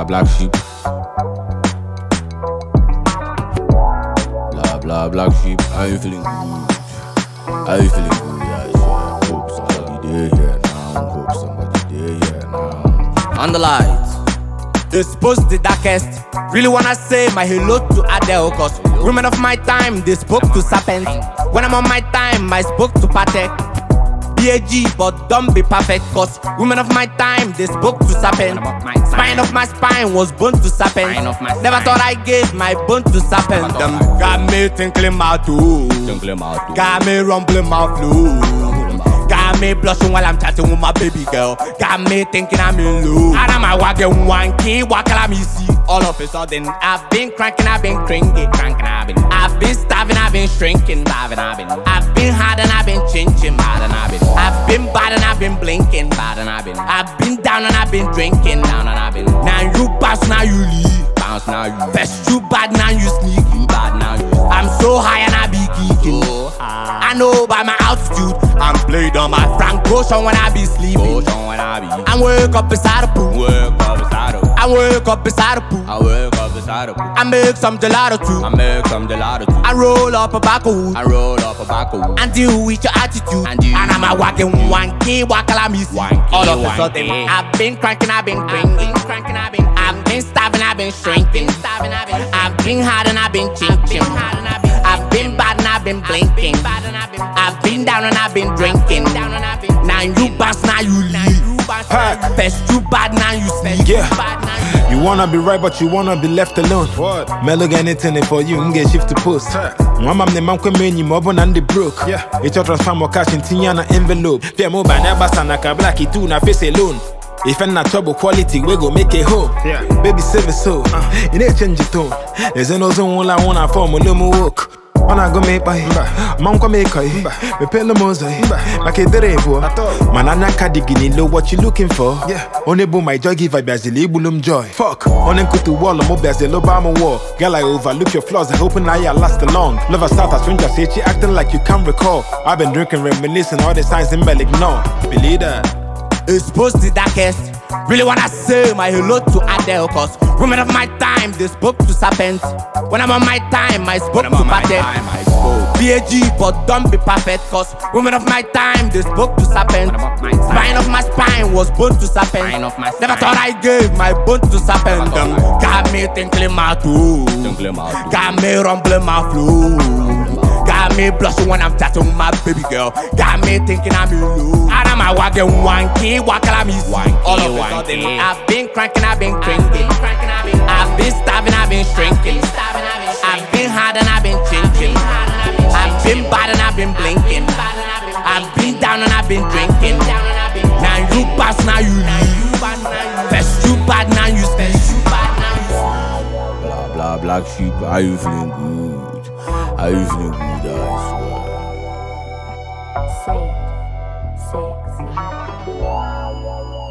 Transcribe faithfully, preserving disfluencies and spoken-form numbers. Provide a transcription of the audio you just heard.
blah, black sheep. Blah, blah, black sheep. How you feeling good? How you feeling good? Yeah, I hope somebody there here now. Hope somebody there here now. On the lights. Expose the darkest. Really wanna say my hello to Adele, cause women of my time, they spoke to serpents. When I'm on my time, I spoke to Patek. B A G, but don't be perfect, cause women of my time, they spoke to serpents. Spine of my spine was bone to serpents. Never thought I gave my bone to serpents. Them got me tinkling my toes, got me rumbling my flow. Got me blushing while I'm chatting with my baby girl. Got me thinking I'm in love. And I'm a wagon one key, wakala me see. All of a sudden, I've been cranking, I've been cranking, cranking, I've been. I've been starving, I've been shrinking, starving, I've been. I've been hard and I've been chinching, bad and I've been. I've been bad and I've been blinking, bad and I've been. I've been down and I've been drinking, down and I've been. Now you bounce, now you leave. Bounce, now you. Best you bad, now you sneaky, bad, now you. I'm so high and I be geeking. So I know by my altitude, I'm played on my Frank Ocean when I be sleeping. When I be. I wake up beside a pool. Wake up beside a pool. I wake up beside a pool. I wake up beside a pool. I make some gelato too. I make some gelato too. I roll up a back of wood. I roll up a back of wood. And deal with your attitude. And, and I'm a walking one key, wakala me see. All of a sudden, I've been cranking, I've been cranking, cranking, I've been. I've been starving, I've been shrinking. I've been hard and I've been chinching. I've been bad and I've been blinking. I've been down and I've been drinking. Now you bounce, now you leave. Best you bad, now you sneak. Yeah. You wanna be right, but you wanna be left alone. What? Melo get anything for you, you get shift to post. One man named Manque Many, Mobon and the broke. Yeah. It's your transfer cash in Tiana envelope. Fair mobile, never sanaka black it too, na face alone. If I'm not trouble quality, we go make it home. Yeah. Baby, save it so. Uh. It ain't change your tone. There's no zone I wanna form a little walk. On I go make by Manque make I me pay the mosaic. Like a derebo. Manana kadigini know what you looking for. Yeah. Only boom my joy give I bazili bulum joy. Fuck. On and to wall of mobiles the Obama war. Girl I overlook your flaws and hoping I last along. Lover start a stranger say she acting like you can't recall. I've been drinking reminiscing all the signs in Mel ignore. Believe that. Expose the darkest. Really wanna say my hello to Adele, cause women of my time, they spoke to serpents. When I'm on my time, I spoke to Patek. B A G, but don't be perfect, cause women of my time, they spoke to serpents. Spine of my spine was bone to serpent. Never thought I gave my bone to serpent. Them got me tinkling my toes, got me rumbling my flow. Got me blushing when I'm chatting with my baby girl. Got me thinking I'm in love. And I'm a wagon one key, wakala me see. All of a sudden, I've been cranking, I've been cranking. I've been starving, I've been shrinking. I've been hard and I've been chinching. I've been bad and I've been blinking. I've been down and I've been drinking. Now you pass, now you leave. Best you bad, now you sneak. Blah, blah, black sheep, how you feeling good? How you feeling good, I swear? Six, six.